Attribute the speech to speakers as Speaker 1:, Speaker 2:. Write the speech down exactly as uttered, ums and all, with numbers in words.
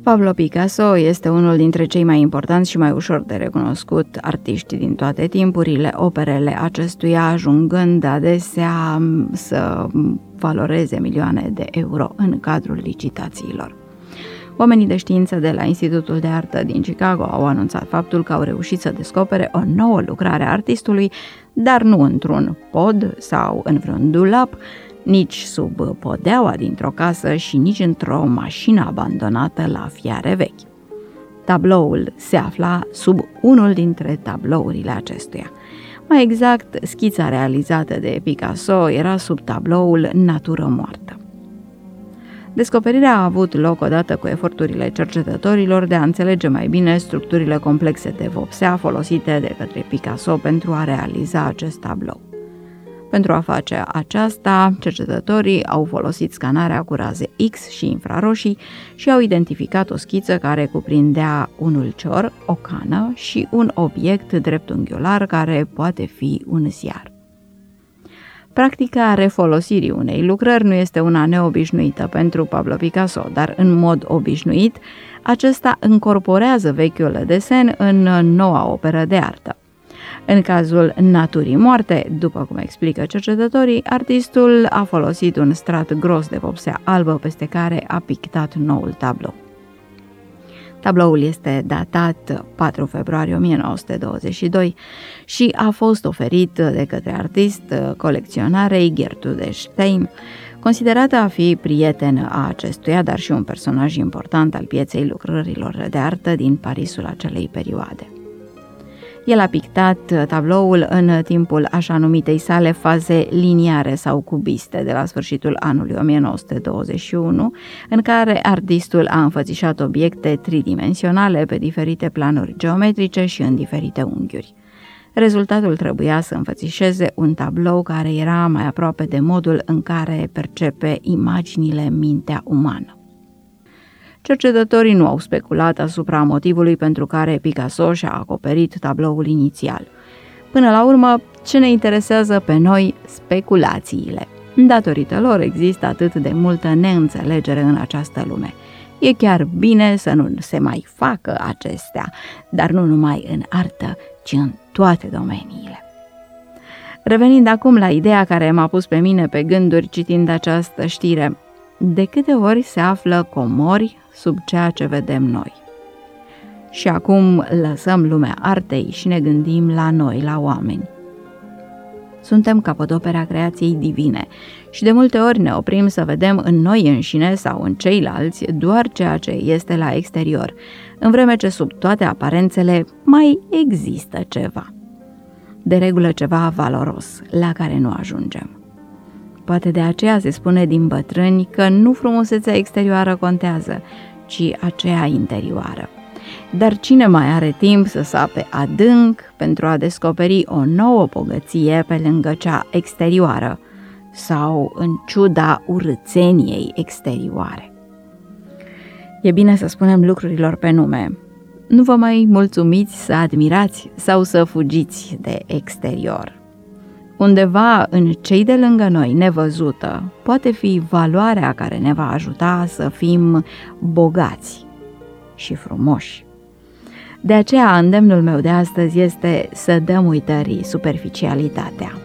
Speaker 1: Pablo Picasso este unul dintre cei mai importanți și mai ușor de recunoscut artiști din toate timpurile, operele acestuia ajungând adesea să valoreze milioane de euro în cadrul licitațiilor. Oamenii de știință de la Institutul de Artă din Chicago au anunțat faptul că au reușit să descopere o nouă lucrare a artistului, dar nu într-un pod sau în vreun dulap, nici sub podeaua dintr-o casă și nici într-o mașină abandonată la fiare vechi. Tabloul se afla sub unul dintre tablourile acestuia. Mai exact, schița realizată de Picasso era sub tabloul Natură moartă. Descoperirea a avut loc odată cu eforturile cercetătorilor de a înțelege mai bine structurile complexe de vopsea folosite de către Picasso pentru a realiza acest tablou. Pentru a face aceasta, cercetătorii au folosit scanarea cu raze X și infraroșii și au identificat o schiță care cuprindea un ulcior, o cană și un obiect dreptunghiular care poate fi un ziar. Practica refolosirii unei lucrări nu este una neobișnuită pentru Pablo Picasso, dar în mod obișnuit, acesta încorporează vechiul desen în noua operă de artă. În cazul Naturii moarte, după cum explică cercetătorii, artistul a folosit un strat gros de vopsea albă peste care a pictat noul tablou. Tabloul este datat patru februarie o mie nouă sute douăzeci și doi și a fost oferit de către artist colecționarei Gertrude Stein, considerată a fi prietenă a acestuia, dar și un personaj important al pieței lucrărilor de artă din Parisul acelei perioade. El a pictat tabloul în timpul așa numitei sale faze liniare sau cubiste de la sfârșitul anului o mie nouă sute douăzeci și unu, în care artistul a înfățișat obiecte tridimensionale pe diferite planuri geometrice și în diferite unghiuri. Rezultatul trebuia să înfățișeze un tablou care era mai aproape de modul în care percepe imaginile mintea umană. Cercetătorii nu au speculat asupra motivului pentru care Picasso și-a acoperit tabloul inițial. Până la urmă, ce ne interesează pe noi? Speculațiile. Datorită lor există atât de multă neînțelegere în această lume. E chiar bine să nu se mai facă acestea, dar nu numai în artă, ci în toate domeniile. Revenind acum la ideea care m-a pus pe mine pe gânduri citind această știre, de câte ori se află comori sub ceea ce vedem noi? Și acum lăsăm lumea artei și ne gândim la noi, la oameni. Suntem capodopera creației divine și de multe ori ne oprim să vedem în noi înșine sau în ceilalți doar ceea ce este la exterior, în vreme ce sub toate aparențele mai există ceva. De regulă ceva valoros, la care nu ajungem. Poate de aceea se spune din bătrâni că nu frumusețea exterioară contează, ci aceea interioară. Dar cine mai are timp să sape adânc pentru a descoperi o nouă bogăție pe lângă cea exterioară sau în ciuda urâțeniei exterioare? E bine să spunem lucrurilor pe nume. Nu vă mai mulțumiți să admirați sau să fugiți de exterior. Undeva în cei de lângă noi, nevăzută, poate fi valoarea care ne va ajuta să fim bogați și frumoși. De aceea, îndemnul meu de astăzi este să dăm uitării superficialitatea.